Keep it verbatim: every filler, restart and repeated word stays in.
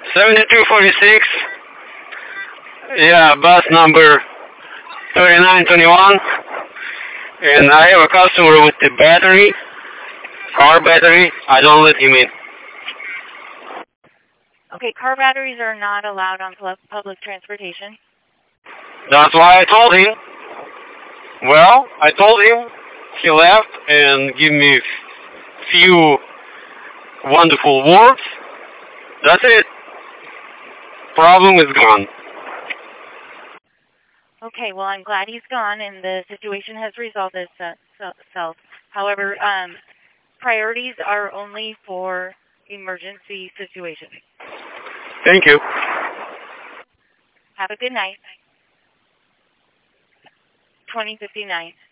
seventy-two forty-six. Yeah, bus number thirty-nine twenty-one. And I have a customer with the battery, car battery. I don't let him in. Okay, car batteries are not allowed on pl- public transportation. That's why I told him. Well, I told him. He left and gave me a few wonderful words. That's it. Problem is gone. Okay, well, I'm glad he's gone and the situation has resolved itself. However, um, priorities are only for emergency situations. Thank you. Have a good night. twenty fifty-nine.